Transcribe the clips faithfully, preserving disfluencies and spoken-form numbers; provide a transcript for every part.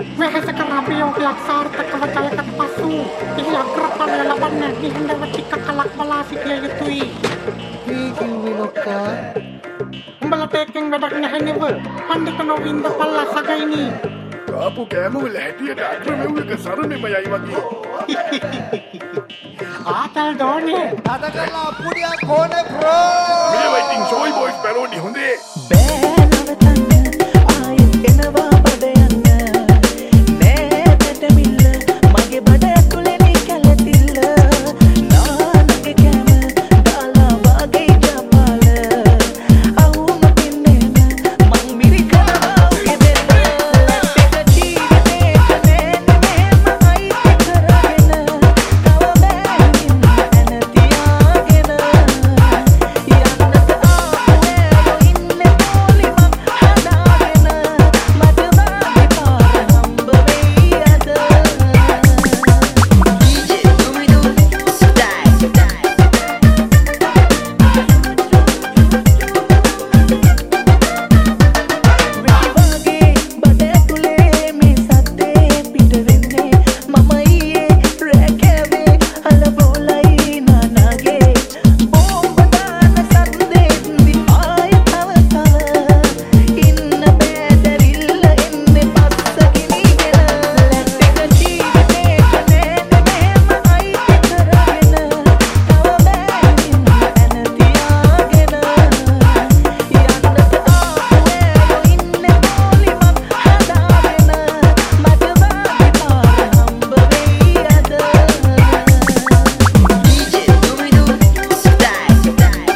වෙහෙසක රාපියෝගයක් සාර්ථකව ජයගත් පසු එහි අග්‍රඵලය ලබන්න නිහඬව ටික කලක් බලා සිටිය යුතුයි. මේ කිව්වේ ලොක්කා. උඹලට එකෙන් වැඩක් නැහැ නෙව. පණ්ඩිත නොවින්ද පල්ලා සගයිනි. කාපු කෑම වල හැටියට අග්‍රමෙව්ලක සරණෙම යයි වගේ. ආතල් දෝනේ. අද කරලා පුඩියක් ඕනේ බ්‍රෝ. මේ වයිටින් සෝයි බොයිස් පැරෝඩි හොඳේ. බෑ නවතන්න ආයෙත් එනවා බඩ යන්න නෑ පැටමිල්ල මගේ බඩ ඇතුලේ නේ කැලතිල්ල නානගේ කැම දාලා වගේ ජපාල අවුම පින්නේම මං මිරිකනවා උගේ දෙන්න ටික ජීවිතේට නෑ නෑම අයිති කරගෙන තව බෑගින් ඇන තියාගෙන යන්නට ආපු ඉන්නේ පොලි මං හදාගෙන මට වාගේ පාර හම්බ වෙයි අද ඩීජේ දුමිදු ස්ටයිල් වගේ බඩ ඇතුලේ මේ සද්දේ පිට වෙන්නේ මම ඊයේ රෑ කෑවේ අලබෝලයි නානාගේ බෝම්බ දාන සද්දෙන්දි ආය තව තව ඉන්න බෑදරිල්ල එන්නේ පස්ස ගිනිගෙන ටික ජීවිතේට නෑ නෑම අයිති කරගෙන තව බෑගින් ඇන තියාගෙන යන්නට ආපු ඇයෝ ඉන්නේ පොලි මං හදාගෙන මට වාගේ පාර හම්බ වෙයි අද ඩීජේ දුමිදු ස්ටයිල්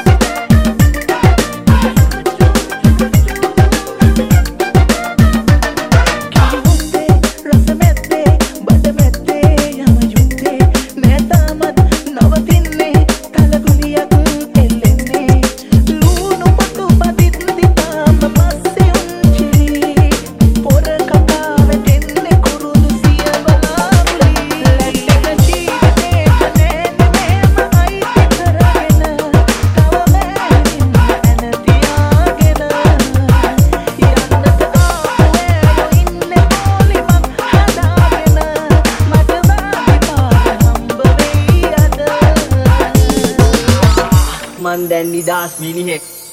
කිව්වොත්තේ රස මැත්තේ බඩ මැත්තේ යම යුත්තේ නෑ තාමත් නවතින්නේ කලගුලියක් එල්ලෙන්නේ ලූණු පොතු පදිද්දි තාම පස්සේ උන්චිලි පොර කකා වැටෙන්නේ කුරුදු සිය බලාපුලි ටික ජීවිතේට නෑ නෑම අයිති කරගෙන තව බෑගින් ඇන තියාගෙන යන්නට ආපු ඇයෝ ඉන්නේ පොලි මං හදාගෙන මට වාගේ පාර හම්බ වෙයි අද මන් දැන් නිදාස් මිනිහෙක්